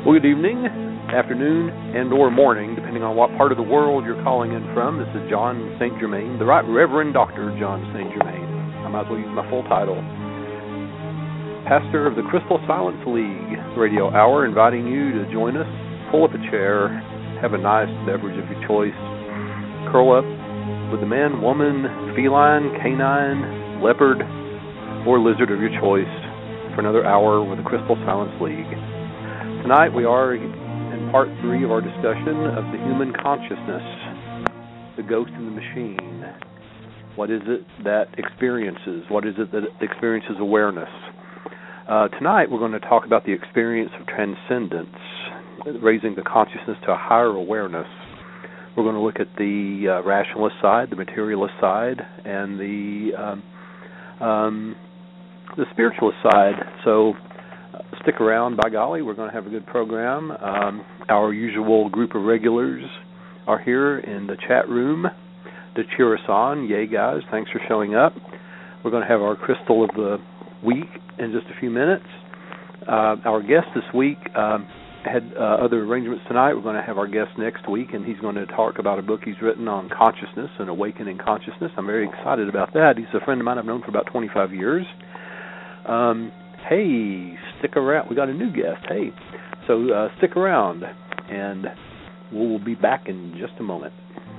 Well, good evening, afternoon, and or morning, depending on what part of the world you're calling in from. This is John St. Germain, the Right Reverend Dr. John St. Germain. I might as well use my full title. Pastor of the Crystal Silence League Radio Hour, inviting you to join us, pull up a chair, have a nice beverage of your choice, curl up with the man, woman, feline, canine, leopard, or lizard of your choice for another hour with the Crystal Silence League. Tonight we are in part 3 of our discussion of the human consciousness, the ghost in the machine. What is it that experiences? What is it that experiences awareness? Tonight we're going to talk about the experience of transcendence, raising the consciousness to a higher awareness. We're going to look at the rationalist side, the materialist side, and the spiritualist side. So stick around, by golly, we're going to have a good program. Our usual group of regulars are here in the chat room to cheer us on. Yay, guys, thanks for showing up. We're going to have our crystal of the week in just a few minutes. Our guest this week had other arrangements tonight. We're going to have our guest next week, and he's going to talk about a book he's written on consciousness and awakening consciousness. I'm very excited about that. He's a friend of mine I've known for about 25 years. Hey, stick around. We got a new guest. Hey, so stick around, and we'll be back in just a moment.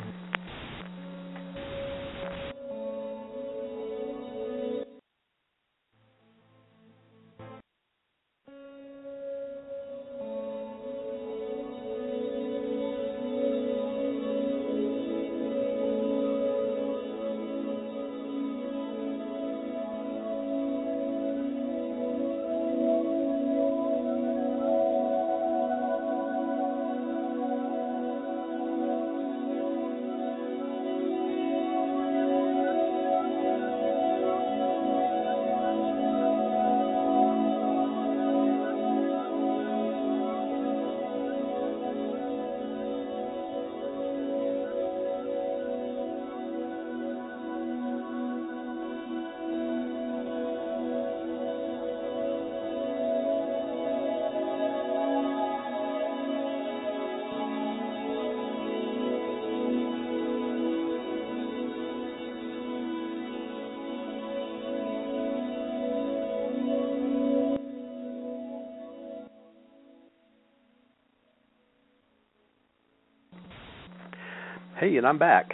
Hey, and I'm back.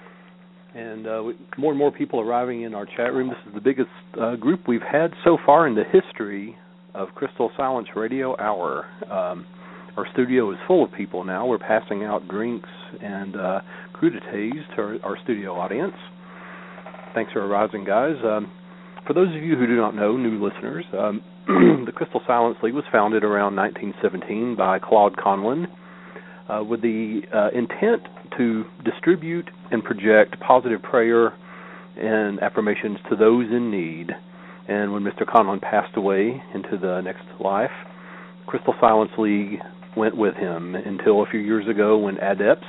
And more and more people arriving in our chat room. This is the biggest group we've had so far in the history of Crystal Silence Radio Hour. Our studio is full of people now. We're passing out drinks and crudités to our studio audience. Thanks for arriving, guys. For those of you who do not know, new listeners, the Crystal Silence League was founded around 1917 by Claude Conlon with the intent to distribute and project positive prayer and affirmations to those in need. And when Mr. Conlon passed away into the next life, Crystal Silence League went with him until a few years ago when adepts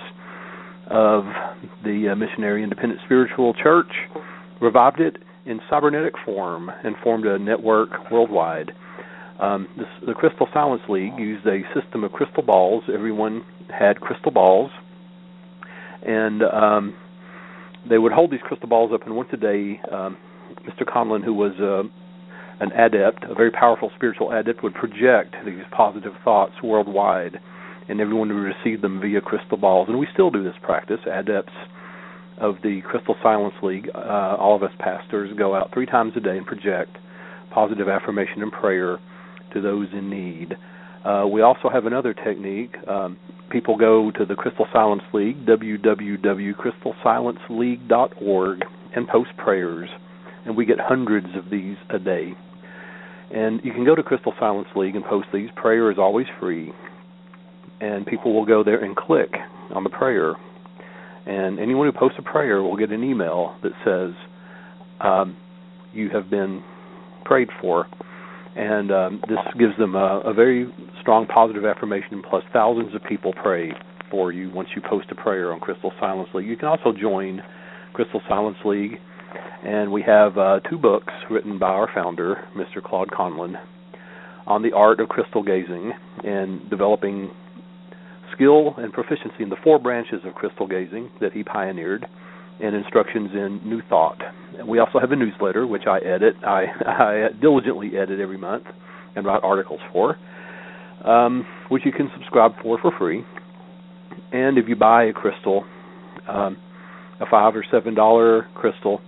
of the Missionary Independent Spiritual Church revived it in cybernetic form and formed a network worldwide. The Crystal Silence League used a system of crystal balls. Everyone had crystal balls, and they would hold these crystal balls up, and once a day, Mr. Conlon, who was an adept, a very powerful spiritual adept, would project these positive thoughts worldwide, and everyone would receive them via crystal balls. And we still do this practice. Adepts of the Crystal Silence League, all of us pastors, go out 3 times a day and project positive affirmation and prayer to those in need. We also have another technique. People go to the Crystal Silence League, www.crystalsilenceleague.org, and post prayers, and we get hundreds of these a day. And you can go to Crystal Silence League and post these. Prayer is always free, and people will go there and click on the prayer. And anyone who posts a prayer will get an email that says, you have been prayed for. And this gives them a very strong positive affirmation, plus thousands of people pray for you once you post a prayer on Crystal Silence League. You can also join Crystal Silence League, and we have 2 books written by our founder, Mr. Claude Conlon. on the art of crystal gazing and developing skill and proficiency in the 4 branches of crystal gazing that he pioneered, and instructions in New Thought. We also have a newsletter, which I edit. I diligently edit every month and write articles for, which you can subscribe for free. And if you buy a crystal, a $5 or $7 crystal,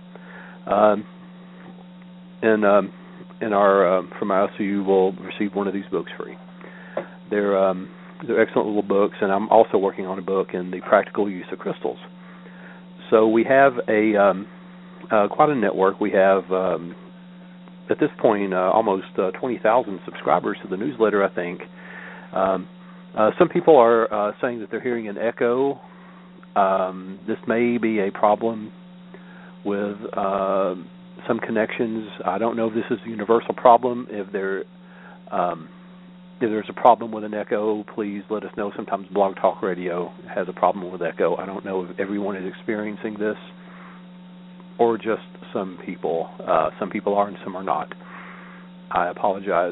from us, you will receive one of these books free. They're excellent little books, and I'm also working on a book in the practical use of crystals. So we have quite a network. We have at this point almost 20,000 subscribers to the newsletter, I think. Some people are saying that they're hearing an echo. This may be a problem with some connections. I don't know if this is a universal problem. If there's a problem with an echo, please let us know. Sometimes Blog Talk Radio has a problem with echo. I don't know if everyone is experiencing this or just some people. Some people are and some are not. I apologize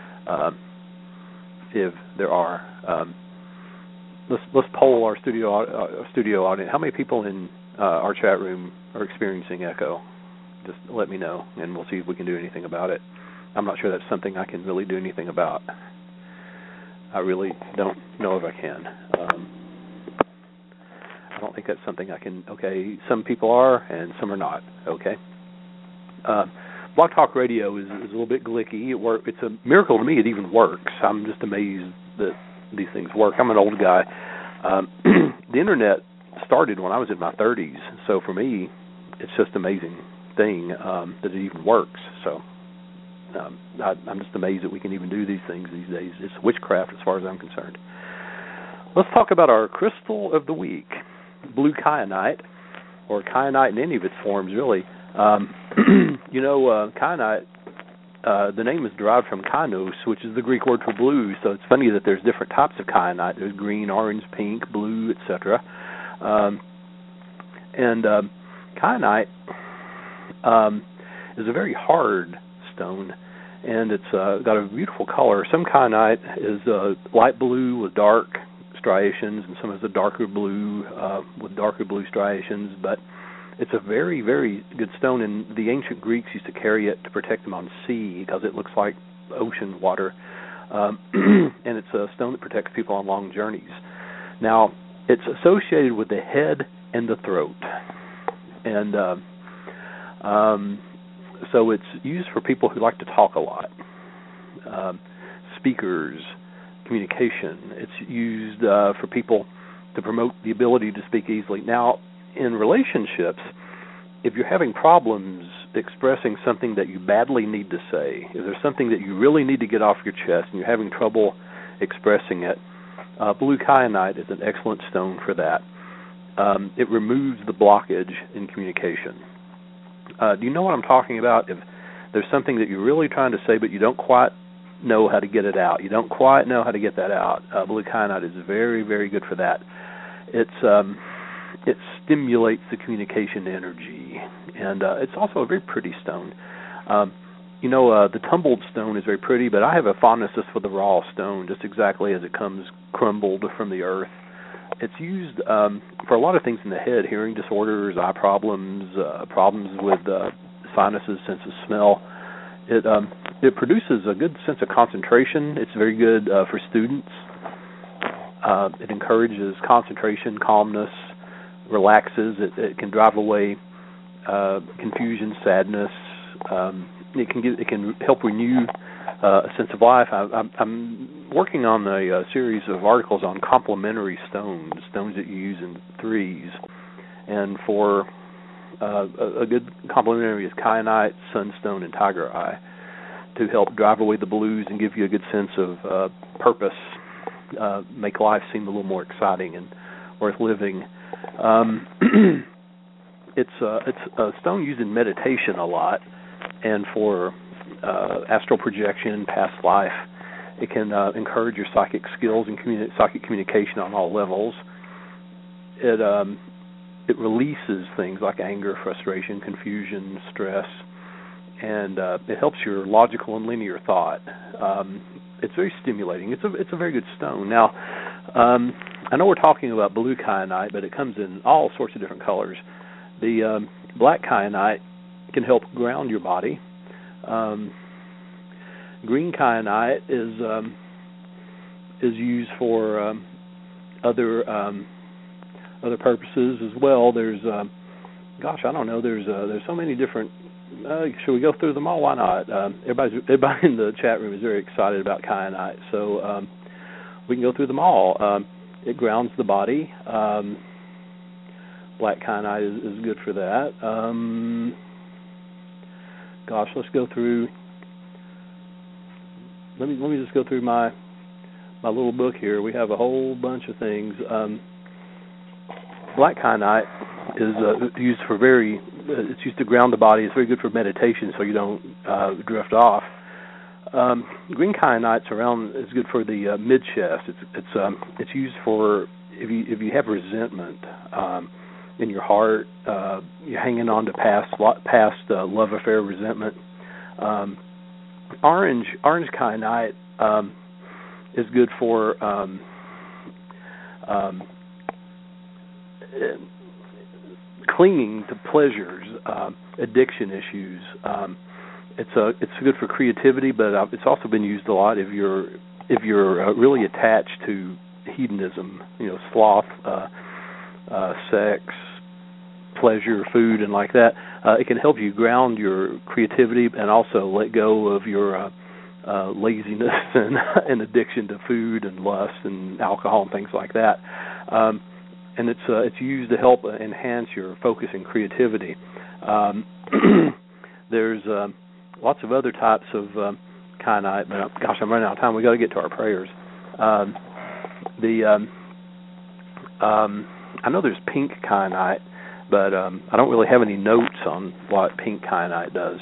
if there are. Let's poll our studio audience. How many people in our chat room are experiencing echo? Just let me know, and we'll see if we can do anything about it. I'm not sure that's something I can really do anything about. I really don't know if I can. I don't think that's something I can. Okay, some people are, and some are not. Okay. Blog Talk Radio is a little bit glitchy. It's a miracle to me it even works. I'm just amazed that these things work. I'm an old guy. The internet started when I was in my 30s, so for me, it's just an amazing thing that it even works. So I'm just amazed that we can even do these things these days. It's witchcraft as far as I'm concerned. Let's talk about our crystal of the week, blue kyanite, or kyanite in any of its forms, really. Kyanite, the name is derived from kainos, which is the Greek word for blue, so it's funny that there's different types of kyanite. There's green, orange, pink, blue, etc. Kyanite is a very hard stone, and it's got a beautiful color. Some kyanite is light blue with dark striations, and some is a darker blue with darker blue striations, but it's a very, very good stone, and the ancient Greeks used to carry it to protect them on sea because it looks like ocean water, and it's a stone that protects people on long journeys. Now, it's associated with the head and the throat, and so it's used for people who like to talk a lot, speakers, communication. It's used for people to promote the ability to speak easily. Now, in relationships, if you're having problems expressing something that you badly need to say, if there's something that you really need to get off your chest and you're having trouble expressing it, blue kyanite is an excellent stone for that. It removes the blockage in communication. Do you know what I'm talking about? If there's something that you're really trying to say but you don't quite know how to get it out, you don't quite know how to get that out, blue kyanite is very, very good for that. It stimulates the communication energy, and it's also a very pretty stone. The tumbled stone is very pretty, but I have a fondness just for the raw stone, just exactly as it comes crumbled from the earth. It's used for a lot of things in the head, hearing disorders, eye problems, problems with sinuses, sense of smell. It produces a good sense of concentration. It's very good for students. It encourages concentration, calmness, relaxes. It can drive away confusion, sadness. It can help renew a sense of life. I'm working on a series of articles on complementary stones that you use in threes, and for a good complementary is kyanite, sunstone, and tiger eye to help drive away the blues and give you a good sense of purpose, make life seem a little more exciting and worth living. It's a stone used in meditation a lot, and for astral projection, past life. It can encourage your psychic skills and psychic communication on all levels. It releases things like anger, frustration, confusion, stress. and it helps your logical and linear thought. It's very stimulating. It's a very good stone. Now, I know we're talking about blue kyanite, but it comes in all sorts of different colors. The black kyanite can help ground your body. Green kyanite is used for other purposes as well. There's I don't know. There's so many different. Should we go through them all? Why not? Everybody in the chat room is very excited about kyanite, so we can go through them all. It grounds the body. Black kyanite is good for that. Let's go through. Let me just go through my little book here. We have a whole bunch of things. Black kyanite is used for it's used to ground the body. It's very good for meditation, so you don't drift off. Green kyanite's is good for the mid chest. It's used for if you have resentment in your heart, you're hanging on to past love affair resentment. Orange kyanite is good for clinging to pleasures, addiction issues. It's good for creativity, but it's also been used a lot if you're really attached to hedonism, sloth, sex, pleasure, food, and like that. It can help you ground your creativity and also let go of your laziness and addiction to food and lust and alcohol and things like that. And it's used to help enhance your focus and creativity. There's lots of other types of kyanite, but I'm running out of time. We got to get to our prayers. I know there's pink kyanite, but I don't really have any notes on what pink kyanite does.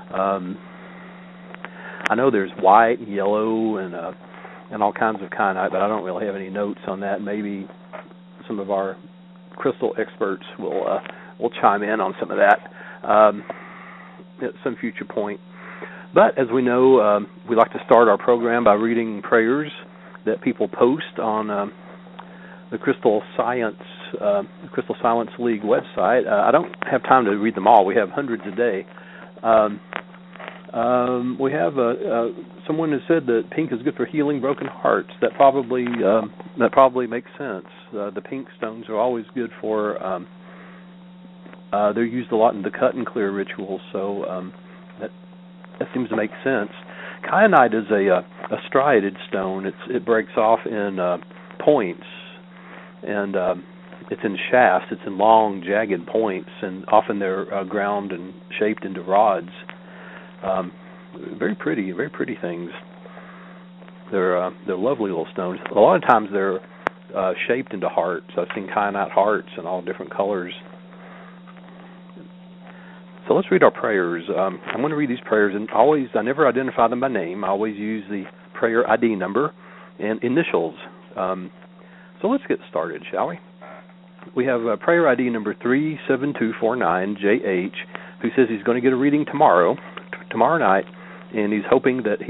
I know there's white and yellow and all kinds of kyanite, but I don't really have any notes on that. Maybe some of our crystal experts will chime in on some of that at some future point. But as we know, we like to start our program by reading prayers that people post on the Crystal Silence League website. I don't have time to read them all. We have hundreds a day. We have someone has said that pink is good for healing broken hearts. That probably makes sense. The pink stones are always good for. They're used a lot in the cut and clear rituals, so that seems to make sense. Kyanite is a striated stone. It breaks off in points, and it's in shafts. It's in long, jagged points, and often they're ground and shaped into rods. Very pretty things. They're lovely little stones. A lot of times they're shaped into hearts. I've seen kyanite hearts in all different colors. So let's read our prayers. I'm going to read these prayers, and I never identify them by name. I always use the prayer ID number and initials. So let's get started, shall we? We have prayer ID number 37249JH, who says he's going to get a reading tomorrow night, and he's hoping that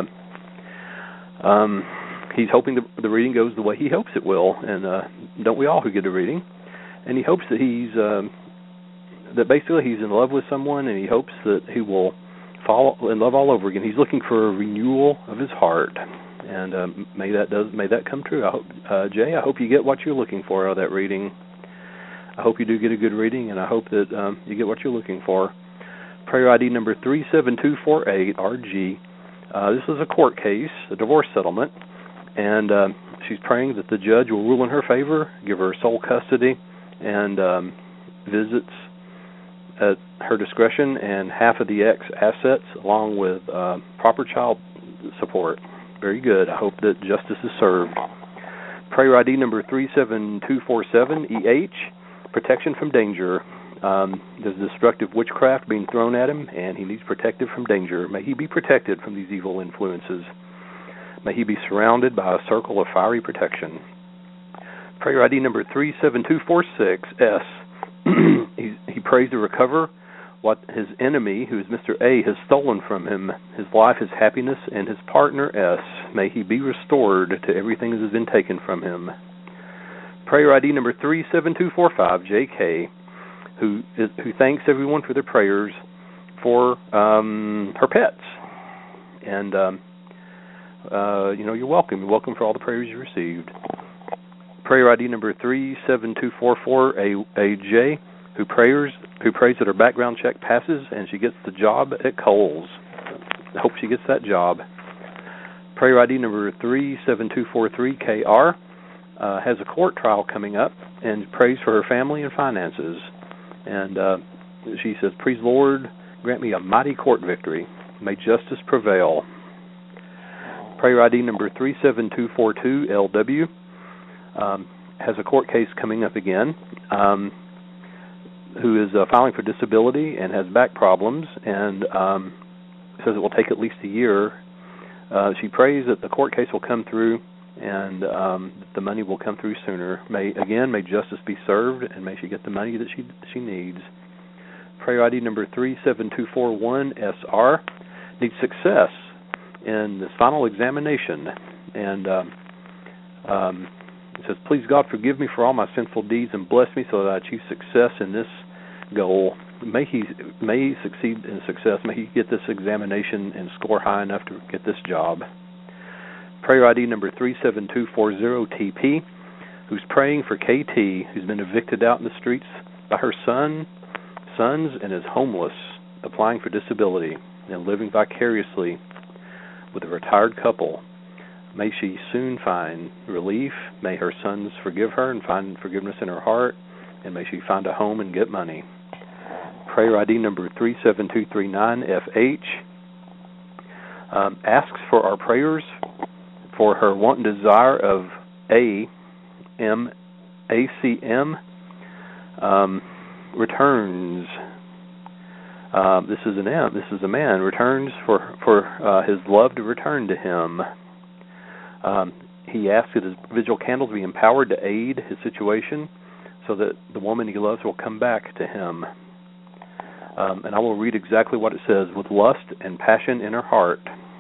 he's hoping the reading goes the way he hopes it will, and don't we all who get a reading? And he hopes that that basically he's in love with someone, and he hopes that he will fall in love all over again. He's looking for a renewal of his heart, and may that come true. I hope, Jay, I hope you get what you're looking for out of that reading. I hope you do get a good reading, and I hope that you get what you're looking for. Prayer ID number 37248RG. This is a court case, a divorce settlement, and she's praying that the judge will rule in her favor, give her sole custody, and visits at her discretion, and half of the ex assets, along with proper child support. Very good. I hope that justice is served. Prayer ID number 37247EH. Protection from danger. There's destructive witchcraft being thrown at him, and he needs protected from danger. May he be protected from these evil influences. May he be surrounded by a circle of fiery protection. Prayer ID number 37246S. He prays to recover what his enemy, who is Mr. A, has stolen from him, his life, his happiness, and his partner S. May he be restored to everything that has been taken from him. Prayer ID number 37245, JK, who thanks everyone for their prayers for her pets. And, you're welcome. You're welcome for all the prayers you received. Prayer ID number 37244, AJ, who prays that her background check passes and she gets the job at Kohl's. I hope she gets that job. Prayer ID number 37243, KR, has a court trial coming up and prays for her family and finances. And she says, "Please, Lord, grant me a mighty court victory. May justice prevail." Prayer ID number 37242, LW, has a court case coming up again, who is filing for disability and has back problems, and says it will take at least a year. She prays that the court case will come through and the money will come through sooner. May justice be served, and may she get the money that she needs. Prayer ID number 37241, SR, needs success in this final examination, and it says, "Please, God, forgive me for all my sinful deeds and bless me so that I achieve success in this goal." May he succeed in success. May he get this examination and score high enough to get this job. Prayer ID number 37240, TP, who's praying for KT, who's been evicted out in the streets by her sons and is homeless, applying for disability and living vicariously with a retired couple. May she soon find relief. May her sons forgive her and find forgiveness in her heart, and may she find a home and get money. Prayer ID number 37239, FH, asks for our prayers for her want and desire of ACM returns. This is an M. This is a man. Returns for his love to return to him. He asks that his vigil candles be empowered to aid his situation so that the woman he loves will come back to him. And I will read exactly what it says. "With lust and passion in her heart.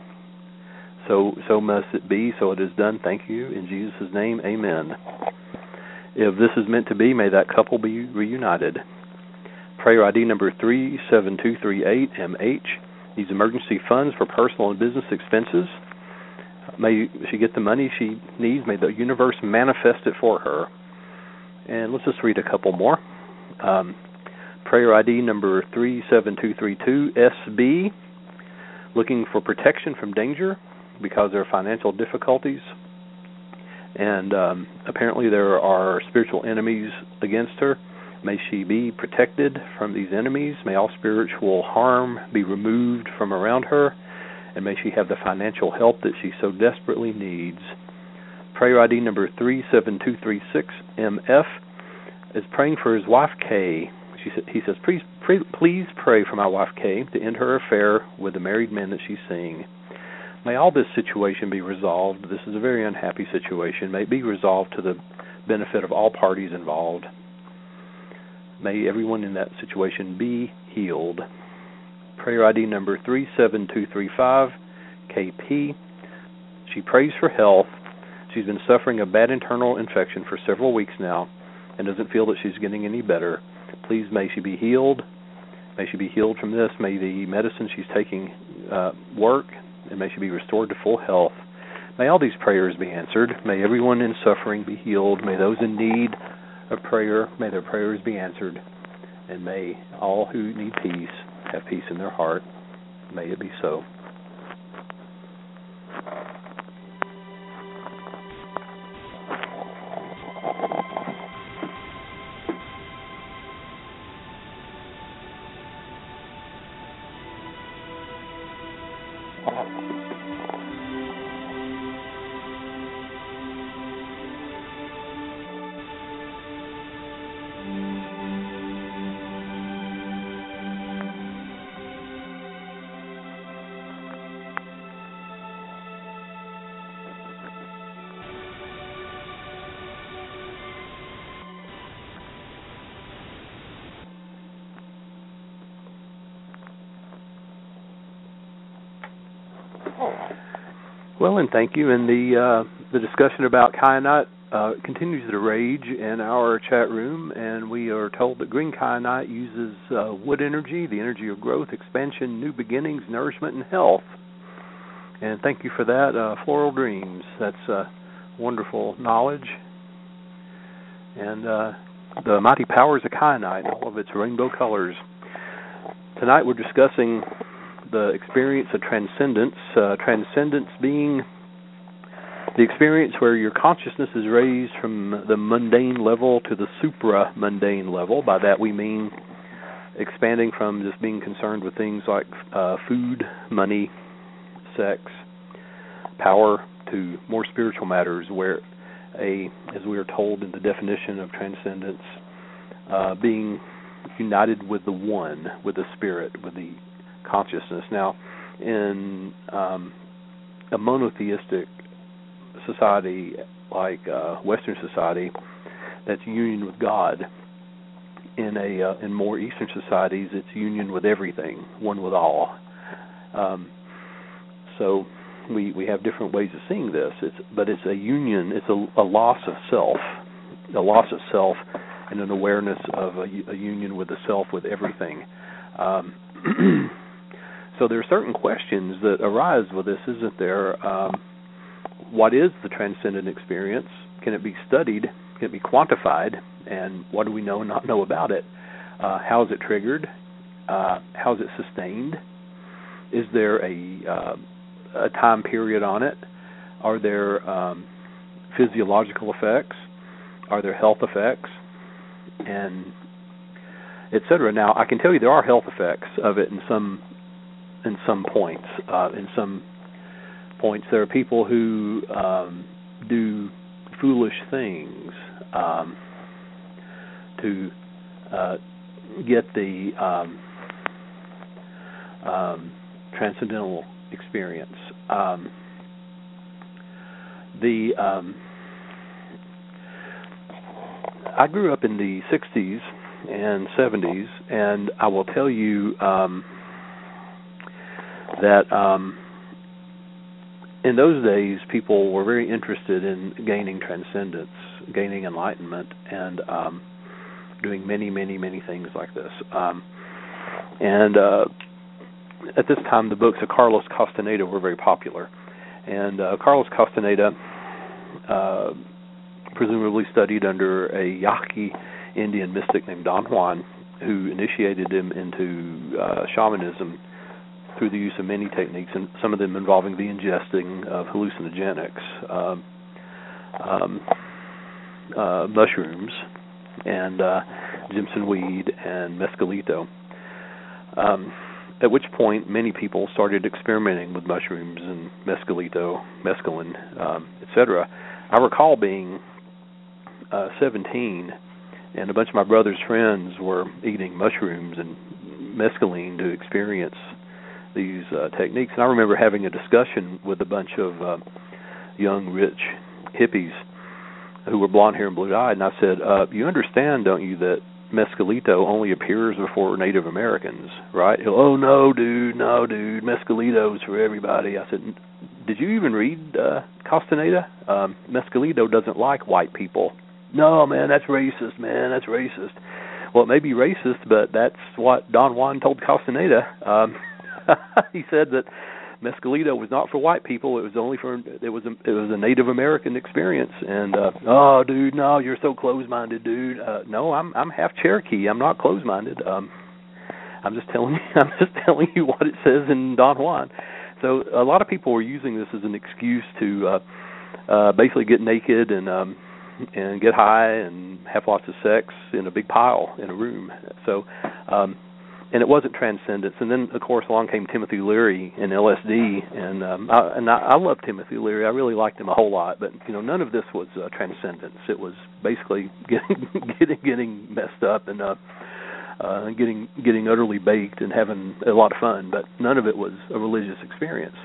So must it be, so it is done. Thank you. In Jesus' name, amen." If this is meant to be, may that couple be reunited. Prayer ID number 37238, MH, needs emergency funds for personal and business expenses. May she get the money she needs. May the universe manifest it for her. And let's just read a couple more. Prayer ID number 37232, SB, looking for protection from danger because there are financial difficulties. And apparently there are spiritual enemies against her. May she be protected from these enemies. May all spiritual harm be removed from around her. And may she have the financial help that she so desperately needs. Prayer ID number 37236, MF, is praying for his wife, Kay. He says, please pray for my wife, Kay, to end her affair with the married men that she's seeing. May all this situation be resolved. This is a very unhappy situation. May it be resolved to the benefit of all parties involved. May everyone in that situation be healed. Prayer ID number 37235, KP. She prays for health. She's been suffering a bad internal infection for several weeks now and doesn't feel that she's getting any better. Please, may she be healed. May she be healed from this. May the medicine she's taking work, and may she be restored to full health. May all these prayers be answered. May everyone in suffering be healed. May those in need of prayer, may their prayers be answered. And may all who need peace have peace in their heart. May it be so. Well, and thank you. And the discussion about kyanite continues to rage in our chat room, and we are told that green kyanite uses wood energy, the energy of growth, expansion, new beginnings, nourishment, and health. And thank you for that, Floral Dreams. That's wonderful knowledge. And the mighty powers of kyanite, all of its rainbow colors. Tonight we're discussing the experience of transcendence, transcendence being the experience where your consciousness is raised from the mundane level to the supra-mundane level. By that we mean expanding from just being concerned with things like food, money, sex, power, to more spiritual matters where as we are told in the definition of transcendence, being united with the one, with the spirit, with the consciousness. Now, in a monotheistic society like Western society, that's union with God. In more Eastern societies, it's union with everything, one with all. So we have different ways of seeing this. But it's a union. It's a loss of self, and an awareness of a union with the self, with everything. So there are certain questions that arise with this, isn't there? What is the transcendent experience? Can it be studied? Can it be quantified? And what do we know and not know about it? How is it triggered? How is it sustained? Is there a time period on it? Are there physiological effects? Are there health effects? And et cetera. Now, I can tell you there are health effects of it in some points. In some points, there are people who do foolish things to get the transcendental experience. I grew up in the 60s and 70s, and I will tell you that in those days, people were very interested in gaining transcendence, gaining enlightenment, and doing many, many, many things like this. And at this time, the books of Carlos Castaneda were very popular. And Carlos Castaneda presumably studied under a Yaqui Indian mystic named Don Juan, who initiated him into shamanism through the use of many techniques, and some of them involving the ingesting of hallucinogenics, mushrooms, and Jimson weed and mescalito. At which point, many people started experimenting with mushrooms and mescalito, mescaline, etc. I recall being 17, and a bunch of my brother's friends were eating mushrooms and mescaline to experience these techniques. And I remember having a discussion with a bunch of young, rich hippies who were blonde hair and blue-eyed, and I said, you understand, don't you, that mescalito only appears before Native Americans, right? Oh, no, dude, mescalito's for everybody. I said, did you even read Castaneda? Mescalito doesn't like white people. No, man, that's racist, Well, it may be racist, but that's what Don Juan told Castaneda. He said that mescalito was not for white people. It was only for it was a Native American experience. And oh, dude, no, you're so close-minded, dude. No, I'm half Cherokee. I'm not close-minded. I'm just telling you what it says in Don Juan. So a lot of people were using this as an excuse to basically get naked and get high and have lots of sex in a big pile in a room. So. And it wasn't transcendence. And then, of course, along came Timothy Leary and LSD, and I love Timothy Leary. I really liked him a whole lot. But none of this was transcendence. It was basically getting messed up and getting utterly baked and having a lot of fun. But none of it was a religious experience.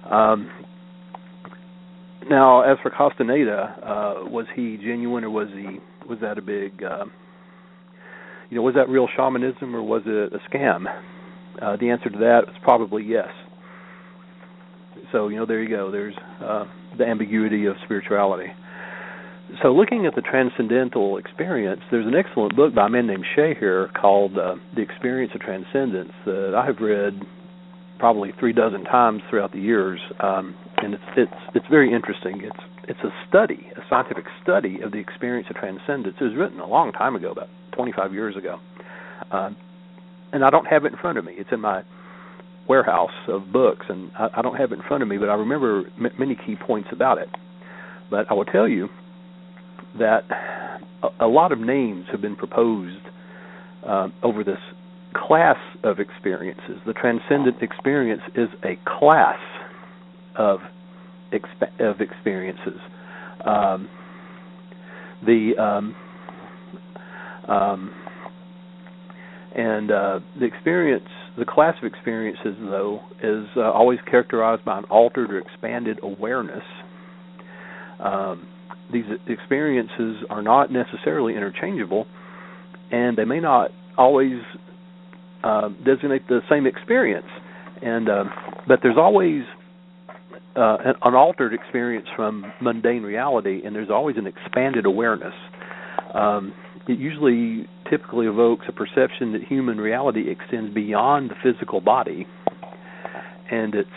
Now, as for Castaneda, was he genuine, or was that a big was that real shamanism, or was it a scam? The answer to that is probably yes. So, there you go. There's the ambiguity of spirituality. So looking at the transcendental experience, there's an excellent book by a man named Shea here called The Experience of Transcendence that I have read probably 36 times throughout the years, and it's very interesting. It's a study, a scientific study of the experience of transcendence. It was written a long time ago, about 25 years ago, and I don't have it in front of me. It's in my warehouse of books, and I don't have it in front of me, but I remember many key points about it. But I will tell you that a lot of names have been proposed over this class of experiences. The transcendent experience is a class of experiences. The experience, the class of experiences, though, is always characterized by an altered or expanded awareness. These experiences are not necessarily interchangeable, and they may not always designate the same experience. But there's always an altered experience from mundane reality, and there's always an expanded awareness. It usually typically evokes a perception that human reality extends beyond the physical body, and its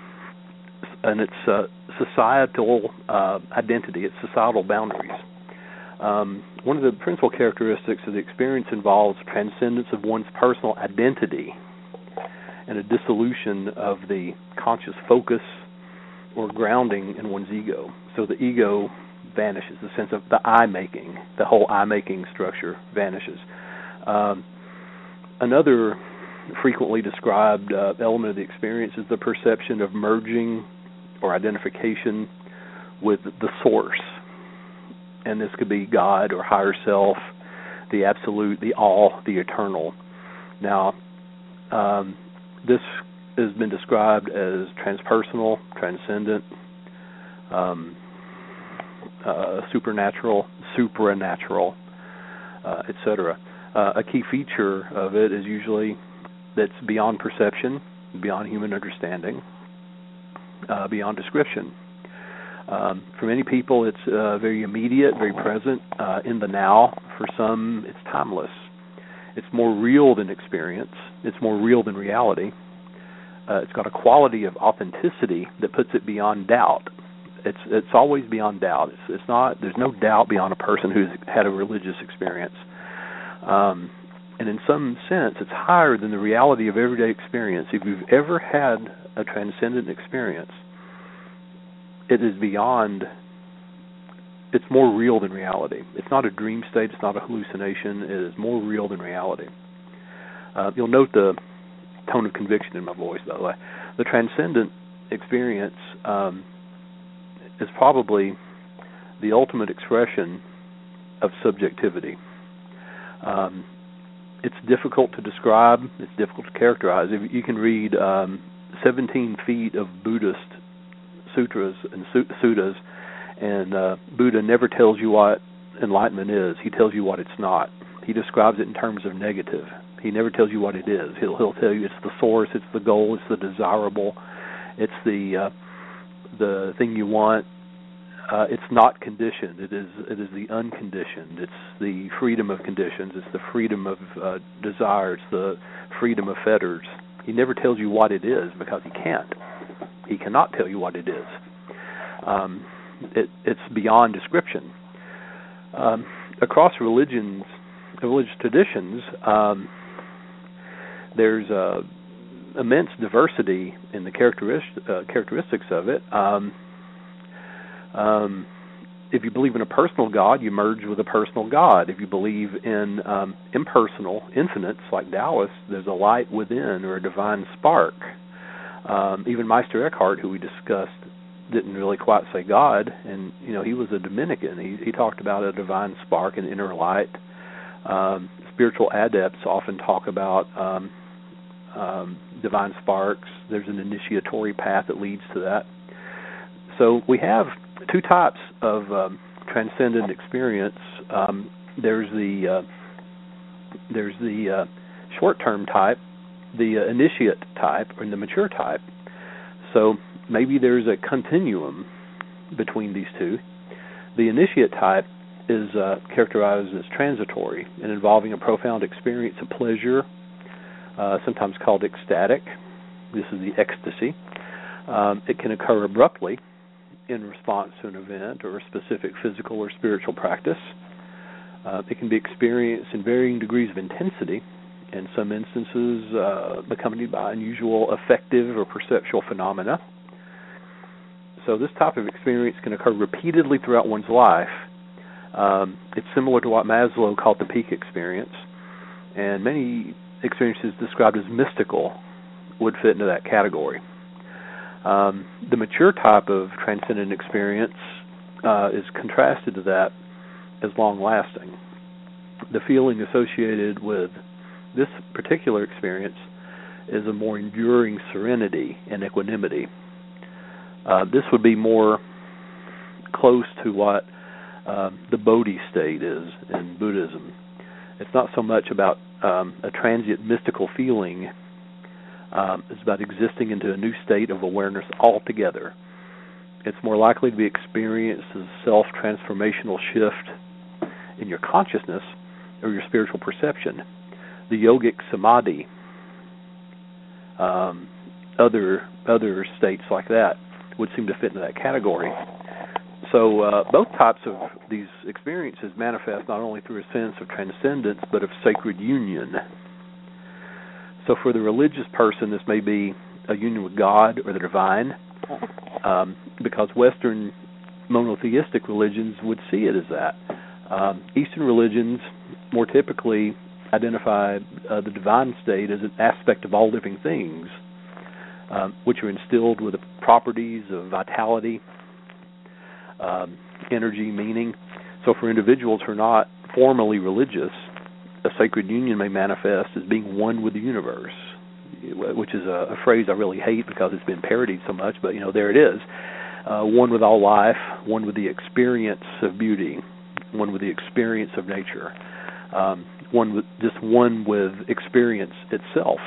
societal identity, its societal boundaries. One of the principal characteristics of the experience involves transcendence of one's personal identity and a dissolution of the conscious focus or grounding in one's ego. So the ego vanishes, the sense of the I-making, the whole I-making structure vanishes. Another frequently described element of the experience is the perception of merging or identification with the source. And this could be God or higher self, the absolute, the all, the eternal. Now, this has been described as transpersonal, transcendent, supernatural, supranatural, etc. A key feature of it is usually that's beyond perception, beyond human understanding, beyond description. For many people, it's very immediate, very present, in the now. For some, it's timeless. It's more real than experience. It's more real than reality. It's got a quality of authenticity that puts it beyond doubt. It's always beyond doubt. It's not. There's no doubt beyond a person who's had a religious experience. And in some sense, it's higher than the reality of everyday experience. If you've ever had a transcendent experience, it is beyond, it's more real than reality. It's not a dream state, it's not a hallucination, it is more real than reality. You'll note the tone of conviction in my voice, by the way. The transcendent experience is probably the ultimate expression of subjectivity. It's difficult to describe, it's difficult to characterize. You can read 17 feet of Buddhist sutras and suttas, and Buddha never tells you what enlightenment is. He tells you what it's not. He describes it in terms of negative. He never tells you what it is. He'll tell you it's the source, it's the goal, it's the desirable, it's the thing you want. It's not conditioned. It is the unconditioned. It's the freedom of conditions. It's the freedom of desire. It's the freedom of fetters. He never tells you what it is because he can't. He cannot tell you what it is. It's beyond description. Across religious traditions, there's immense diversity in the characteristics of it. If you believe in a personal God, you merge with a personal God. If you believe in impersonal infinites like Taoists, there's a light within or a divine spark. Even Meister Eckhart, who we discussed, didn't really quite say God, and he was a Dominican. He talked about a divine spark, an inner light. Spiritual adepts often talk about divine sparks. There's an initiatory path that leads to that. So we have two types of transcendent experience. There's the short-term type, the initiate type, or the mature type. So maybe there's a continuum between these two. The initiate type is characterized as transitory and involving a profound experience of pleasure, sometimes called ecstatic. This is the ecstasy. It can occur abruptly in response to an event or a specific physical or spiritual practice. It can be experienced in varying degrees of intensity, in some instances accompanied by unusual affective or perceptual phenomena. So this type of experience can occur repeatedly throughout one's life. It's similar to what Maslow called the peak experience, and many experiences described as mystical would fit into that category. The mature type of transcendent experience is contrasted to that as long-lasting. The feeling associated with this particular experience is a more enduring serenity and equanimity. This would be more close to what the Bodhi state is in Buddhism. It's not so much about a transient mystical feeling. It's about existing into a new state of awareness altogether. It's more likely to be experienced as a self-transformational shift in your consciousness or your spiritual perception. The yogic samadhi, other states like that would seem to fit into that category. So both types of these experiences manifest not only through a sense of transcendence, but of sacred union. So for the religious person, this may be a union with God or the divine, because Western monotheistic religions would see it as that. Eastern religions more typically identify the divine state as an aspect of all living things, which are instilled with the properties of vitality, energy, meaning. So for individuals who are not formally religious, a sacred union may manifest as being one with the universe, which is a phrase I really hate because it's been parodied so much, but there it is. One with all life, one with the experience of beauty, one with the experience of nature, one with experience itself.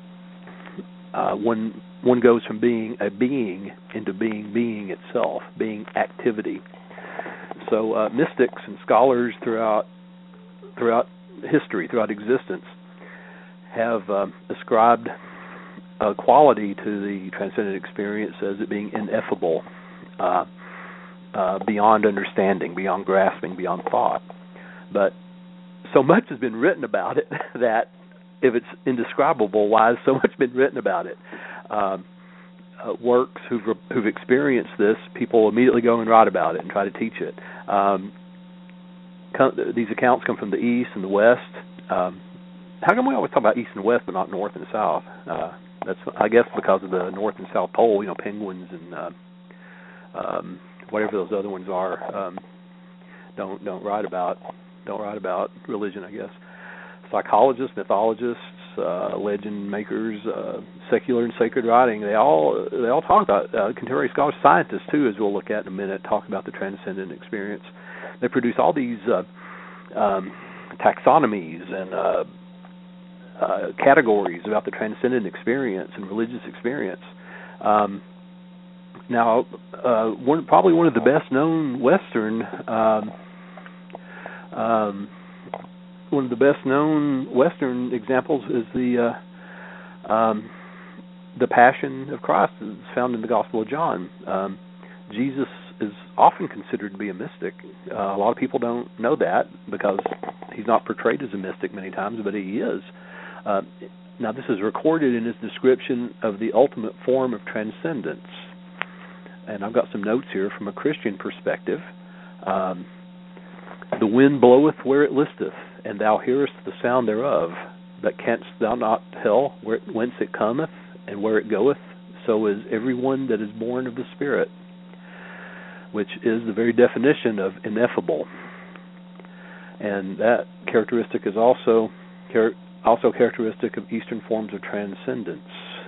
One goes from being a being into being itself, being activity. So mystics and scholars throughout history, throughout existence, have ascribed a quality to the transcendent experience as it being ineffable, beyond understanding, beyond grasping, beyond thought. But so much has been written about it that if it's indescribable, why has so much been written about it? Works who've experienced this, people immediately go and write about it and try to teach it. These accounts come from the East and the West. How come we always talk about East and West but not North and South? That's, I guess, because of the North and South Pole. Penguins and whatever those other ones are. Don't write about religion, I guess. Psychologists, mythologists, legend makers, secular and sacred writing, they all talk about, contemporary scholars, scientists too, as we'll look at in a minute, talk about the transcendent experience. They produce all these taxonomies and categories about the transcendent experience and religious experience. Now, probably one of the best known Western examples is the Passion of Christ that's found in the Gospel of John. Jesus is often considered to be a mystic. A lot of people don't know that because he's not portrayed as a mystic many times, but he is. Now, this is recorded in his description of the ultimate form of transcendence. And I've got some notes here from a Christian perspective. The wind bloweth where it listeth, and thou hearest the sound thereof, but canst thou not tell whence it cometh and where it goeth? So is every one that is born of the Spirit, which is the very definition of ineffable. And that characteristic is also characteristic of Eastern forms of transcendence.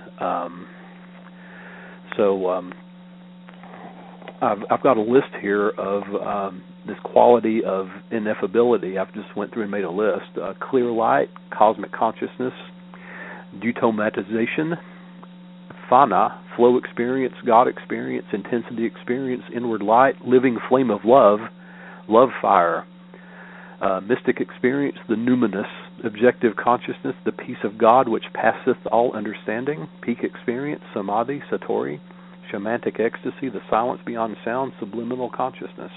I've got a list here of this quality of ineffability. I've just went through and made a list. Clear light, cosmic consciousness, deutomatization, Nirvana, flow experience, God experience, intensity experience, inward light, living flame of love, love fire. Mystic experience, the numinous, objective consciousness, the peace of God which passeth all understanding. Peak experience, samadhi, satori, shamanic ecstasy, the silence beyond sound, subliminal consciousness.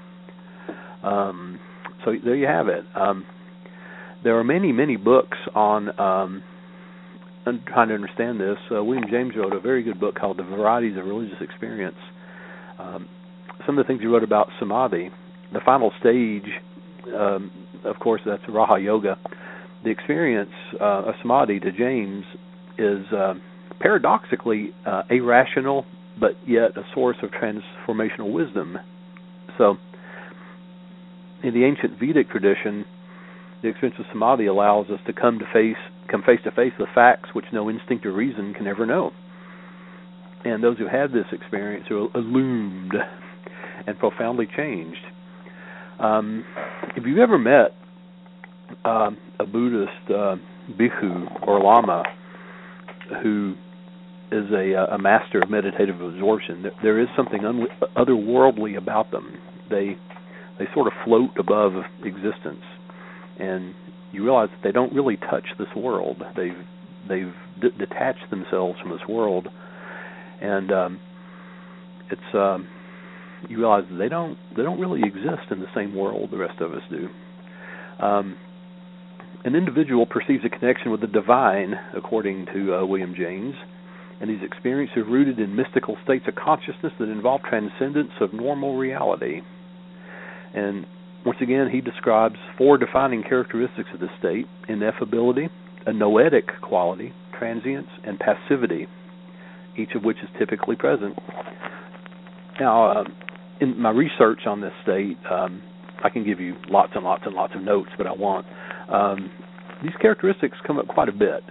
So there you have it. There are many, many books on trying to understand this. William James wrote a very good book called The Varieties of Religious Experience. Some of the things he wrote about samadhi, the final stage, of course, that's Raha Yoga. The experience of samadhi to James is paradoxically irrational, but yet a source of transformational wisdom. So, in the ancient Vedic tradition, the experience of samadhi allows us to come face to face with facts which no instinct or reason can ever know. And those who had this experience are illumined and profoundly changed. If you've ever met a Buddhist bhikkhu or lama who is a master of meditative absorption, there is something otherworldly about them. They sort of float above existence, and you realize that they don't really touch this world. They've detached themselves from this world, and you realize that they don't really exist in the same world the rest of us do. An individual perceives a connection with the divine, according to William James, and these experiences are rooted in mystical states of consciousness that involve transcendence of normal reality. And once again, he describes 4 defining characteristics of this state: ineffability, a noetic quality, transience, and passivity, each of which is typically present. Now, in my research on this state, I can give you lots and lots and lots of notes, but I won't. These characteristics come up quite a bit.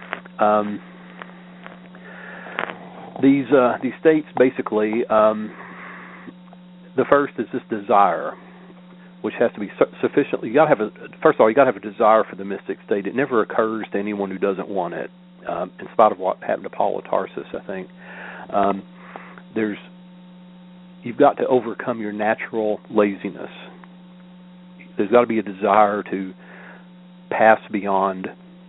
These states, basically, the first is this desire, which has to be sufficiently. First of all, you got to have a desire for the mystic state. It never occurs to anyone who doesn't want it, in spite of what happened to Paul of Tarsus, I think. You've got to overcome your natural laziness. There's got to be a desire to pass beyond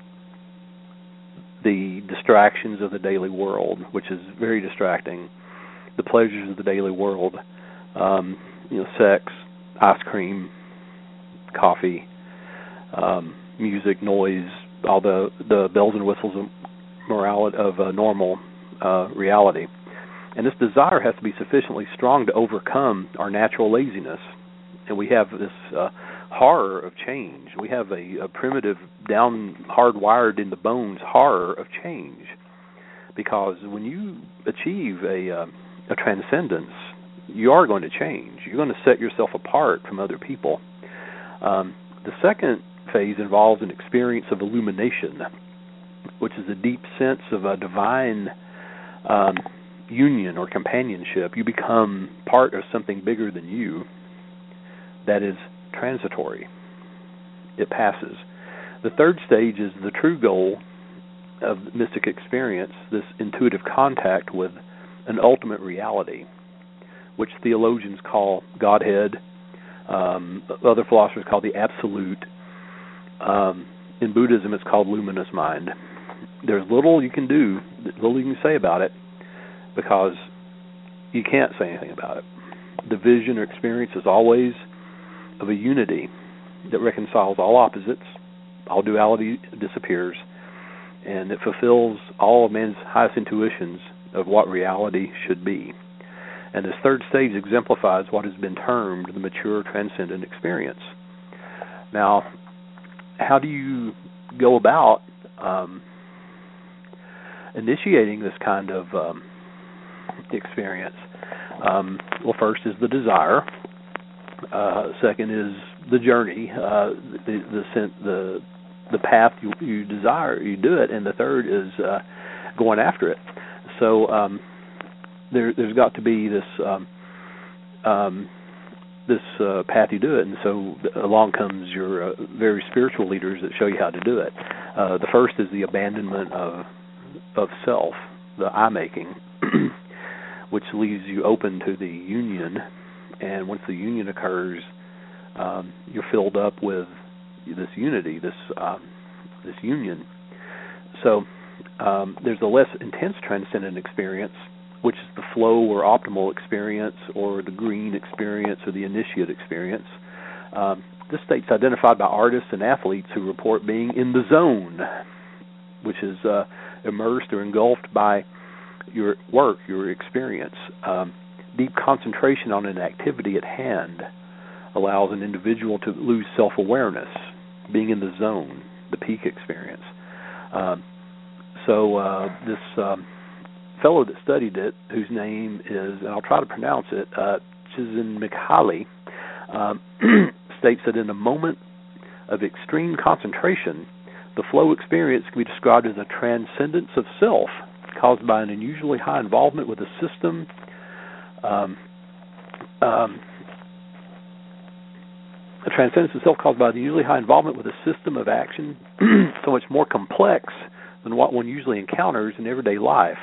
the distractions of the daily world, which is very distracting. The pleasures of the daily world, sex, ice cream, coffee, music, noise, all the bells and whistles of normal reality. And this desire has to be sufficiently strong to overcome our natural laziness. And we have this horror of change. We have a primitive, hardwired in the bones horror of change. Because when you achieve a transcendence, you are going to change. You're going to set yourself apart from other people. The second phase involves an experience of illumination, which is a deep sense of a divine union or companionship. You become part of something bigger than you that is transitory. It passes. The third stage is the true goal of mystic experience, this intuitive contact with an ultimate reality, which theologians call Godhead, other philosophers call the Absolute. In Buddhism, it's called luminous mind. There's little you can do, little you can say about it, because you can't say anything about it. The vision or experience is always of a unity that reconciles all opposites, all duality disappears, and it fulfills all of man's highest intuitions of what reality should be. And this third stage exemplifies what has been termed the mature transcendent experience. Now, how do you go about initiating this kind of experience? Well, first is the desire. Second is the journey, the path you desire. You do it, and the third is going after it. So there's got to be this path you do it, and so along comes your very spiritual leaders that show you how to do it. The first is the abandonment of self. the eye making, which leaves you open to the union. And once the union occurs, you're filled up with this unity, this union. So there's a less intense transcendent experience, which is the flow or optimal experience, or the green experience, or the initiate experience. This state's identified by artists and athletes who report being in the zone, which is immersed or engulfed by your work, your experience. Deep concentration on an activity at hand allows an individual to lose self-awareness, being in the zone, the peak experience. So this fellow that studied it, whose name is, and I'll try to pronounce it, Csikszentmihalyi, states that in a moment of extreme concentration, the flow experience can be described as a transcendence of self caused by an unusually high involvement with a system a transcendence of self caused by the usually high involvement with a system of action so much more complex than what one usually encounters in everyday life.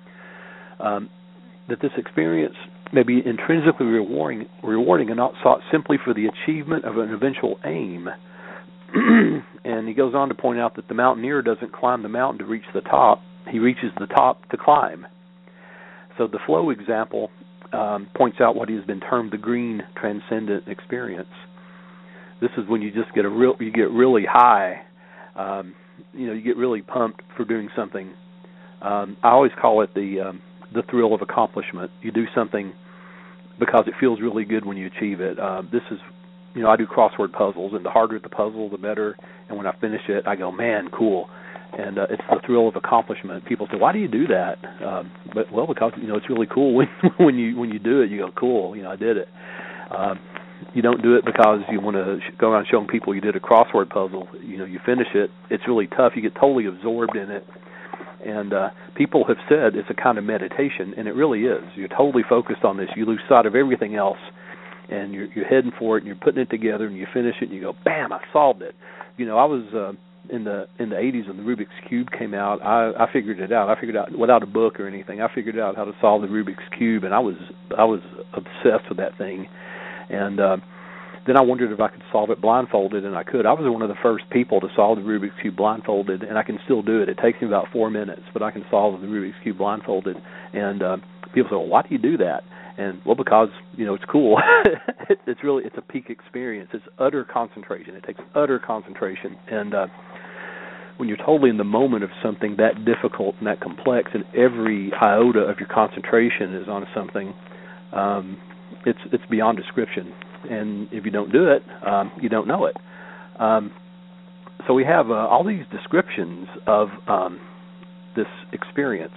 That this experience may be intrinsically rewarding and not sought simply for the achievement of an eventual aim. And he goes on to point out that the mountaineer doesn't climb the mountain to reach the top. He reaches the top to climb. So the flow example points out what has been termed the green transcendent experience. This is when you just get you get really high. You get really pumped for doing something. I always call it the thrill of accomplishment. You do something because it feels really good when you achieve it. This is, I do crossword puzzles, and the harder the puzzle, the better. And when I finish it, I go, man, cool. And it's the thrill of accomplishment. People say, why do you do that? Because it's really cool when you do it. You go, cool, I did it. You don't do it because you want to go around showing people you did a crossword puzzle. You finish it. It's really tough. You get totally absorbed in it. And people have said it's a kind of meditation, and it really is. You're totally focused on this. You lose sight of everything else, and you're heading for it, and you're putting it together, and you finish it, and you go, bam, I solved it. I was in the 80s when the Rubik's Cube came out. I figured it out. I figured out without a book or anything. I figured out how to solve the Rubik's Cube, and I was obsessed with that thing. And then I wondered if I could solve it blindfolded, and I could. I was one of the first people to solve the Rubik's Cube blindfolded, and I can still do it. It takes me about 4 minutes, but I can solve the Rubik's Cube blindfolded. And people say, well, why do you do that? And, because, it's cool. It's a peak experience. It's utter concentration. It takes utter concentration. And when you're totally in the moment of something that difficult and that complex, and every iota of your concentration is on something, it's beyond description. And if you don't do it, you don't know it. So we have all these descriptions of this experience.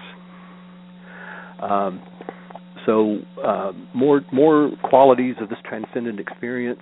So more qualities of this transcendent experience.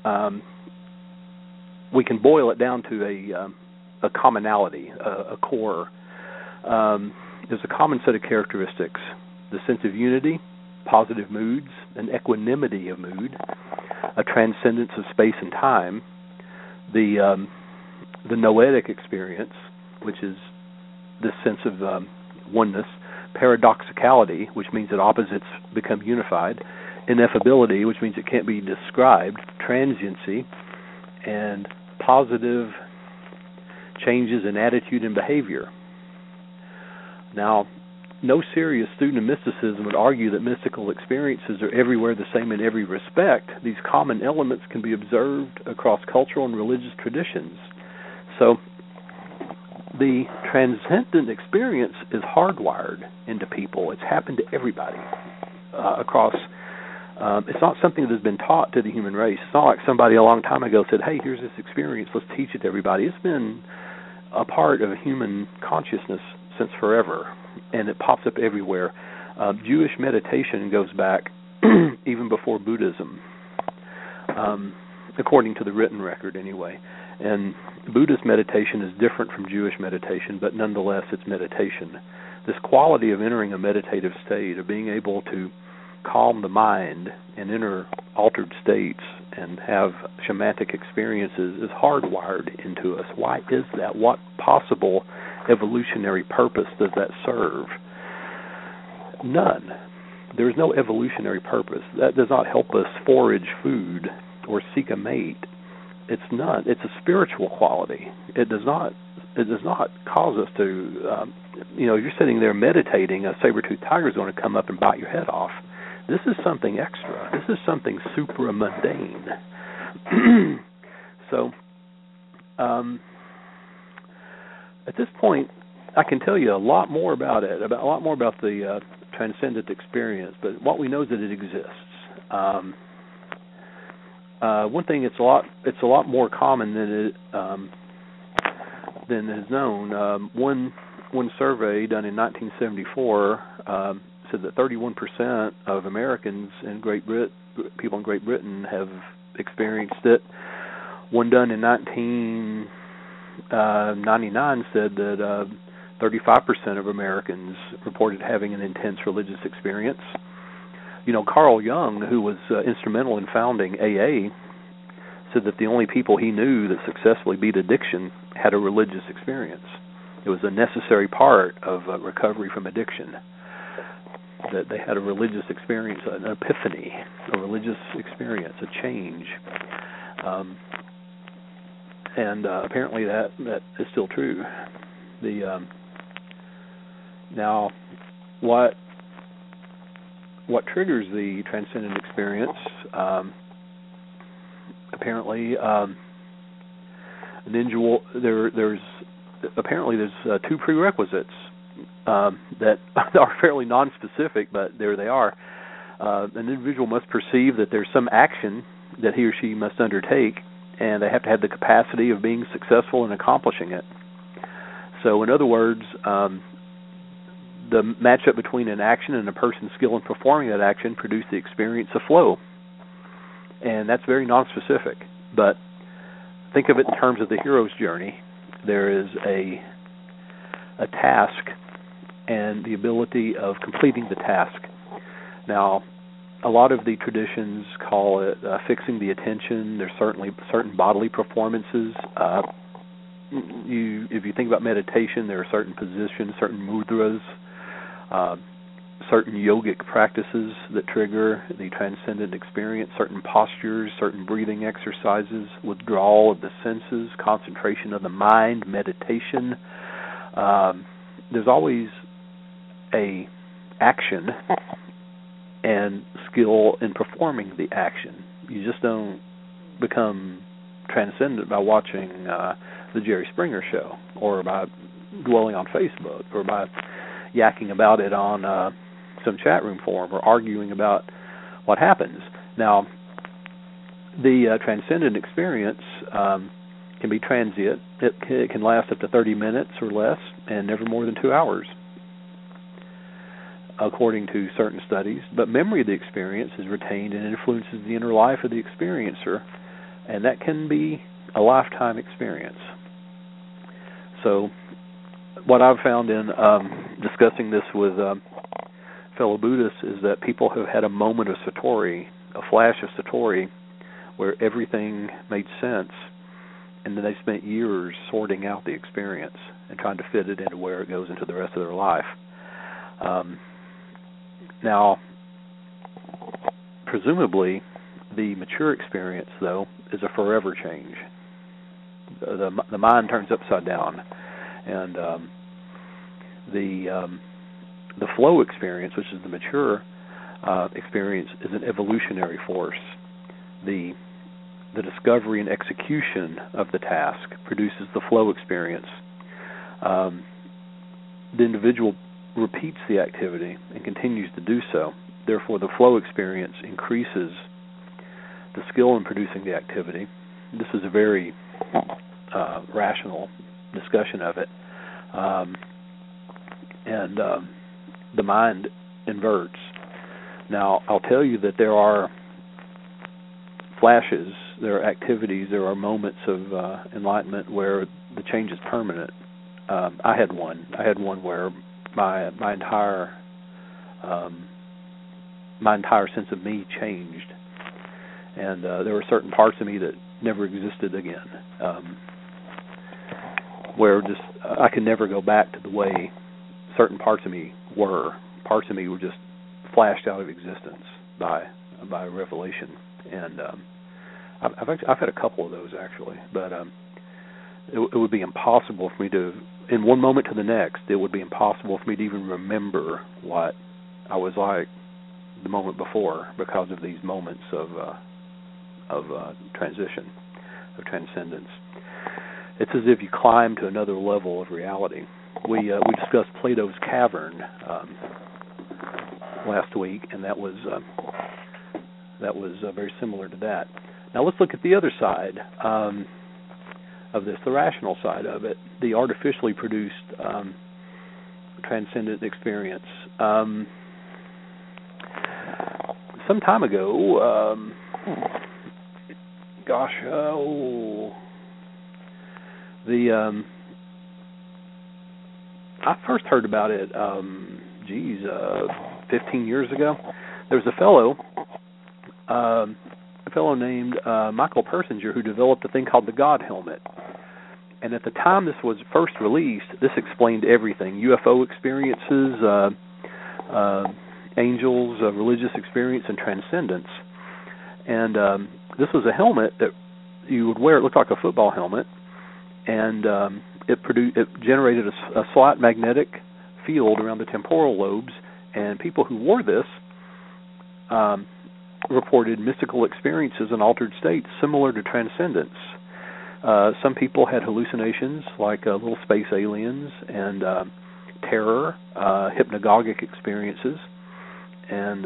We can boil it down to a commonality, a core. There's a common set of characteristics: the sense of unity, positive moods, an equanimity of mood, a transcendence of space and time, the noetic experience, which is this sense of oneness, paradoxicality, which means that opposites become unified, ineffability, which means it can't be described, transiency, and positive changes in attitude and behavior. Now, no serious student of mysticism would argue that mystical experiences are everywhere the same in every respect. These common elements can be observed across cultural and religious traditions. So the transcendent experience is hardwired into people. It's happened to everybody across. It's not something that has been taught to the human race. It's not like somebody a long time ago said, hey, here's this experience, let's teach it to everybody. It's been a part of human consciousness since forever, and it pops up everywhere. Jewish meditation goes back even before Buddhism, according to the written record anyway. And Buddhist meditation is different from Jewish meditation, but nonetheless it's meditation. This quality of entering a meditative state, of being able to calm the mind and enter altered states and have shamanic experiences, is hardwired into us. Why is that? What possible evolutionary purpose does that serve? None. There is no evolutionary purpose. That does not help us forage food or seek a mate. It's none. It's a spiritual quality. It does not cause us to, if you're sitting there meditating, a saber-toothed tiger is going to come up and bite your head off. This is something extra. This is something supra-mundane. So, at this point, I can tell you a lot more about it, a lot more about the transcendent experience. But what we know is that it exists. One thing, it's a lot more common than is known. One survey done in 1974 said that 31% of Americans in people in Great Britain have experienced it. One done in 1999 said that 35% of Americans reported having an intense religious experience. Carl Jung, who was instrumental in founding AA, said that the only people he knew that successfully beat addiction had a religious experience. It was a necessary part of recovery from addiction, that they had a religious experience, an epiphany, a religious experience, a change. And apparently that is still true. Now, what triggers the transcendent experience? Apparently, there's two prerequisites that are fairly non-specific, but there they are. An individual must perceive that there's some action that he or she must undertake, and they have to have the capacity of being successful in accomplishing it. So, in other words, the matchup between an action and a person's skill in performing that action produce the experience of flow. And that's very nonspecific. But think of it in terms of the hero's journey. There is a task and the ability of completing the task. Now, a lot of the traditions call it fixing the attention. There's certainly certain bodily performances. If you think about meditation, there are certain positions, certain mudras, certain yogic practices that trigger the transcendent experience, certain postures, certain breathing exercises, withdrawal of the senses, concentration of the mind, meditation. There's always a action and skill in performing the action. You just don't become transcendent by watching the Jerry Springer Show, or by dwelling on Facebook, or by yakking about it on some chat room forum, or arguing about what happens. Now, the transcendent experience can be transient. It can last up to 30 minutes or less, and never more than 2 hours, according to certain studies. But memory of the experience is retained and influences the inner life of the experiencer, and that can be a lifetime experience. So what I've found in discussing this with fellow Buddhists is that people have had a moment of satori, a flash of satori, where everything made sense, and then they spent years sorting out the experience and trying to fit it into where it goes into the rest of their life. Now, presumably, the mature experience, though, is a forever change. The mind turns upside down, and the flow experience, which is the mature experience, is an evolutionary force. The discovery and execution of the task produces the flow experience. The individual repeats the activity and continues to do so. Therefore, the flow experience increases the skill in producing the activity. This is a very rational discussion of it. And the mind inverts. Now, I'll tell you that there are flashes, there are activities, there are moments of enlightenment where the change is permanent. I had one where my entire sense of me changed, and there were certain parts of me that never existed again, where just I could never go back to the way certain parts of me were, parts of me were just flashed out of existence by revelation. And I've had a couple of those actually, but it would be impossible for me to, in one moment to the next, it would be impossible for me to even remember what I was like the moment before because of these moments of transition, of transcendence. It's as if you climb to another level of reality. We discussed Plato's cavern last week, and that was very similar to that. Now let's look at the other side of this, the rational side of it, the artificially produced transcendent experience. Some time ago, I first heard about it, 15 years ago. There was a fellow named Michael Persinger who developed a thing called the God helmet. And at the time this was first released, this explained everything: UFO experiences, angels, religious experience, and transcendence. And this was a helmet that you would wear. It looked like a football helmet, and it generated a slight magnetic field around the temporal lobes. And people who wore this reported mystical experiences and altered states similar to transcendence. Some people had hallucinations like little space aliens and terror, hypnagogic experiences, and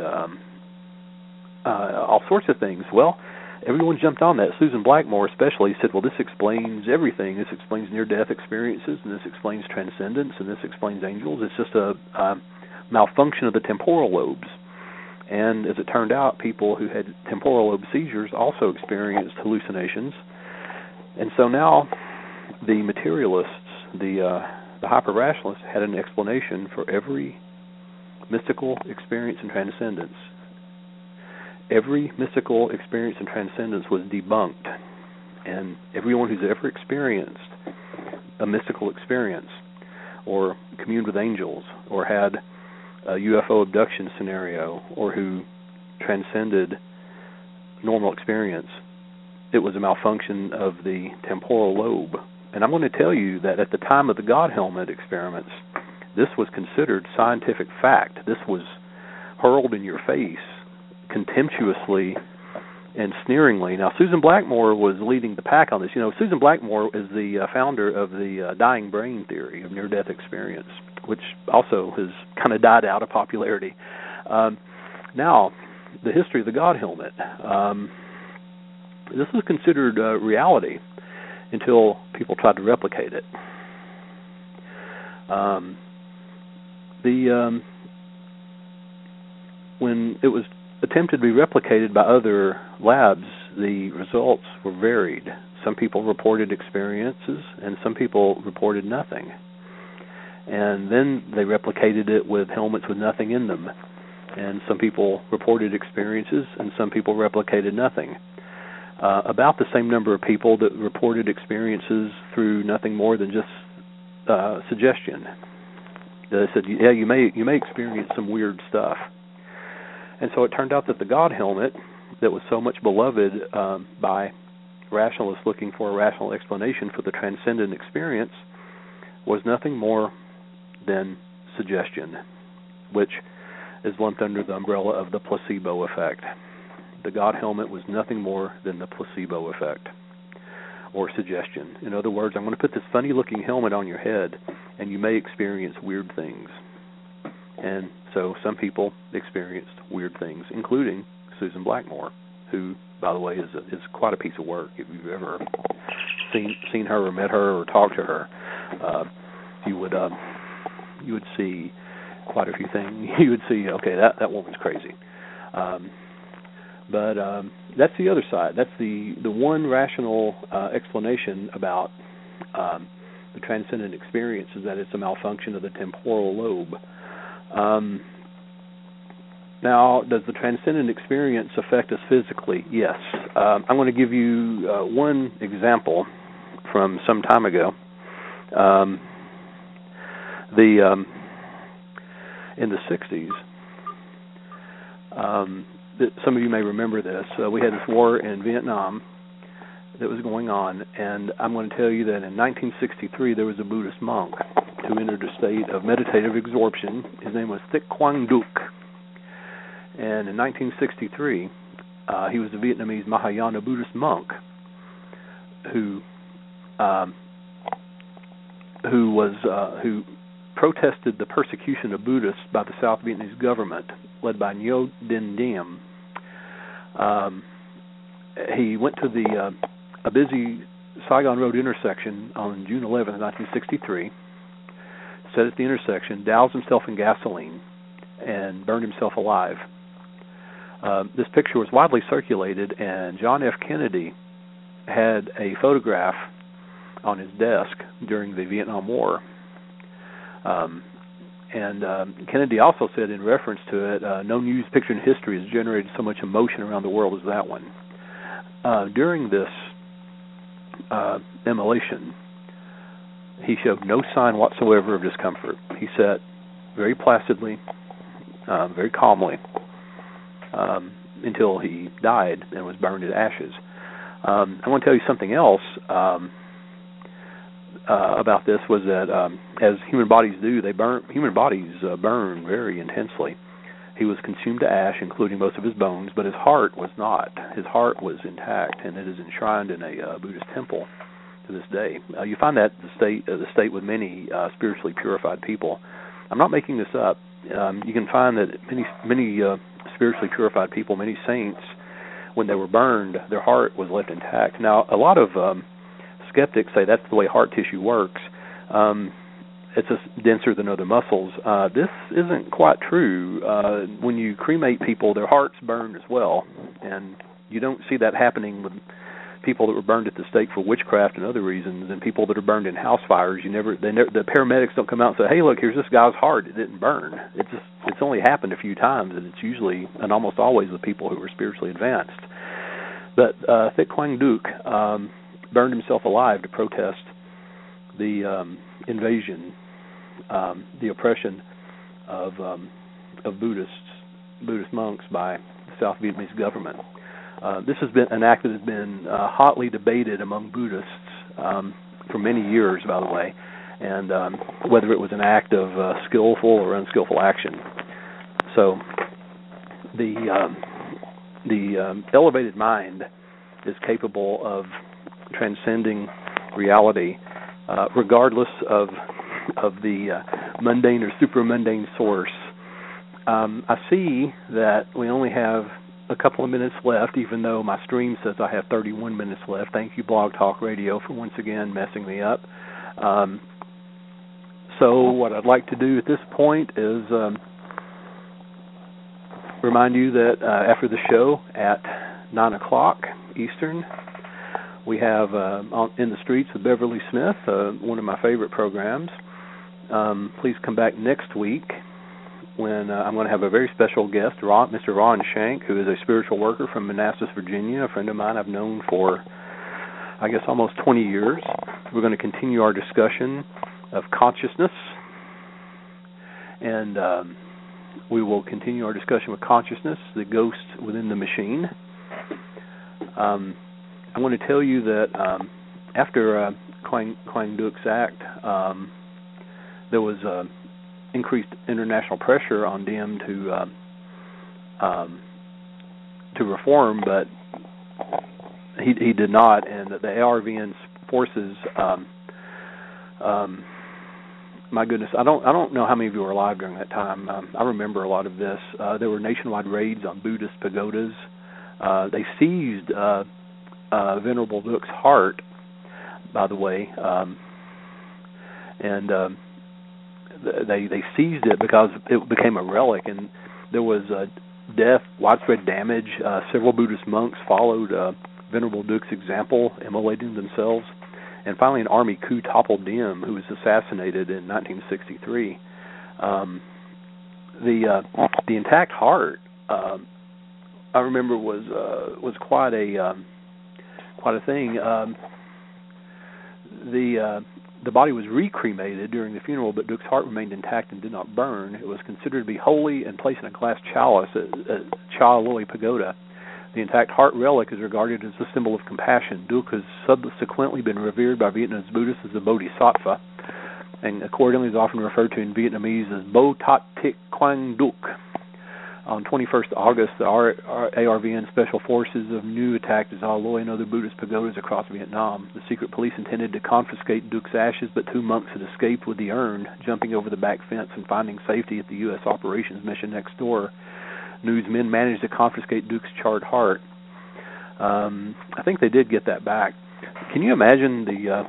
all sorts of things. Well, everyone jumped on that. Susan Blackmore especially said, well, this explains everything. This explains near-death experiences, and this explains transcendence, and this explains angels. It's just a malfunction of the temporal lobes. And as it turned out, people who had temporal lobe seizures also experienced hallucinations. And so now the materialists, the hyper-rationalists, had an explanation for every mystical experience and transcendence. Every mystical experience and transcendence was debunked. And everyone who's ever experienced a mystical experience or communed with angels or had a UFO abduction scenario or who transcended normal experience, it was a malfunction of the temporal lobe. And I'm going to tell you that at the time of the God helmet experiments, this was considered scientific fact. This was hurled in your face contemptuously and sneeringly. Now, Susan Blackmore was leading the pack on this. You know, Susan Blackmore is the founder of the dying brain theory of near-death experience, which also has kind of died out of popularity. Now, the history of the God helmet. This was considered reality until people tried to replicate it. When it was attempted to be replicated by other labs, the results were varied. Some people reported experiences, and some people reported nothing. And then they replicated it with helmets with nothing in them. And some people reported experiences, and some people replicated nothing. About the same number of people that reported experiences through nothing more than just suggestion. They said, yeah, you may experience some weird stuff. And so it turned out that the God helmet that was so much beloved by rationalists looking for a rational explanation for the transcendent experience was nothing more than suggestion, which is lumped under the umbrella of the placebo effect. The God helmet was nothing more than the placebo effect, or suggestion. In other words, I'm going to put this funny-looking helmet on your head, and you may experience weird things. And so some people experienced weird things, including Susan Blackmore, who, by the way, is quite a piece of work. If you've ever seen her or met her or talked to her, you would see quite a few things. You would see, okay, that woman's crazy. But that's the other side. That's the one rational explanation about the transcendent experience, is that it's a malfunction of the temporal lobe. Now, does the transcendent experience affect us physically? Yes. I'm going to give you one example from some time ago. in the 60s. Some of you may remember this. We had this war in Vietnam that was going on, and I'm going to tell you that in 1963 there was a Buddhist monk who entered a state of meditative absorption. His name was Thich Quang Duc. And in 1963, he was a Vietnamese Mahayana Buddhist monk who protested the persecution of Buddhists by the South Vietnamese government, led by Ngo Dinh Diem. He went to a busy Saigon Road intersection on June 11, 1963, sat at the intersection, doused himself in gasoline, and burned himself alive. This picture was widely circulated, and John F. Kennedy had a photograph on his desk during the Vietnam War. And Kennedy also said in reference to it, no news picture in history has generated so much emotion around the world as that one. During this immolation, he showed no sign whatsoever of discomfort. He sat very placidly, very calmly, until he died and was burned to ashes. I want to tell you something else about this, was that as human bodies do, human bodies burn very intensely. He was consumed to ash, including most of his bones, but his heart was not. His heart was intact, and it is enshrined in a Buddhist temple to this day. You find that the state with many spiritually purified people. I'm not making this up. You can find that many spiritually purified people, many saints, when they were burned, their heart was left intact. Now, a lot of skeptics say that's the way heart tissue works. It's just denser than other muscles. This isn't quite true. When you cremate people, their hearts burn as well, and you don't see that happening with people that were burned at the stake for witchcraft and other reasons, and people that are burned in house fires. The paramedics don't come out and say, "Hey, look, here's this guy's heart. It didn't burn." It's only happened a few times, and it's usually and almost always with people who are spiritually advanced. But Thich Quang Duc burned himself alive to protest the invasion, the oppression of Buddhist monks by the South Vietnamese government. This has been an act that has been hotly debated among Buddhists for many years, by the way, and whether it was an act of skillful or unskillful action. So the elevated mind is capable of transcending reality, regardless of the mundane or supramundane source. I see that we only have a couple of minutes left, even though my stream says I have 31 minutes left. Thank you, Blog Talk Radio, for once again messing me up. So what I'd like to do at this point is remind you that after the show at 9 o'clock Eastern, we have In the Streets with Beverly Smith, one of my favorite programs. Please come back next week when I'm going to have a very special guest, Mr. Ron Shank, who is a spiritual worker from Manassas, Virginia, a friend of mine I've known for, I guess, almost 20 years. We're going to continue our discussion of consciousness, and we will continue our discussion with consciousness, the ghost within the machine. I want to tell you that after Quang Duc's act, there was increased international pressure on Diem to reform, but he did not, and the ARVN forces. My goodness, I don't know how many of you were alive during that time. I remember a lot of this. There were nationwide raids on Buddhist pagodas. They seized Venerable Duc's heart, by the way, and they seized it because it became a relic, and there was death, widespread damage. Several Buddhist monks followed Venerable Duc's example, immolating themselves, and finally an army coup toppled Diem, who was assassinated in 1963. The intact heart, I remember, was quite a thing. The the body was recremated during the funeral, but Duke's heart remained intact and did not burn. It was considered to be holy and placed in a glass chalice at Cha Loi Pagoda. The intact heart relic is regarded as a symbol of compassion. Duke has subsequently been revered by Vietnamese Buddhists as a bodhisattva, and accordingly is often referred to in Vietnamese as Bo Tat Tik Quang Duc. On 21st August, the ARVN Special Forces of Nu attacked Cha Loi and other Buddhist pagodas across Vietnam. The secret police intended to confiscate Duke's ashes, but 2 monks had escaped with the urn, jumping over the back fence and finding safety at the U.S. Operations Mission next door. Nu's men managed to confiscate Duke's charred heart. I think they did get that back. Can you imagine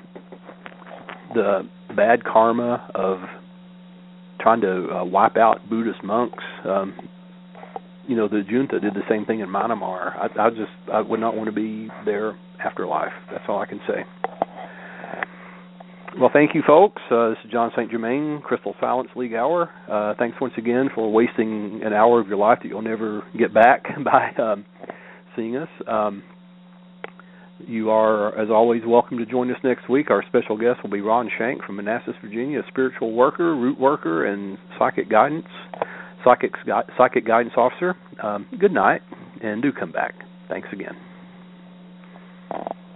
the bad karma of trying to wipe out Buddhist monks? The junta did the same thing in Myanmar. I would not want to be their afterlife. That's all I can say. Well, thank you, folks. This is John St. Germain, Crystal Silence League Hour. Thanks once again for wasting an hour of your life that you'll never get back by seeing us. You are, as always, welcome to join us next week. Our special guest will be Ron Shank from Manassas, Virginia, a spiritual worker, root worker, and psychic guidance officer. Good night, and do come back. Thanks again.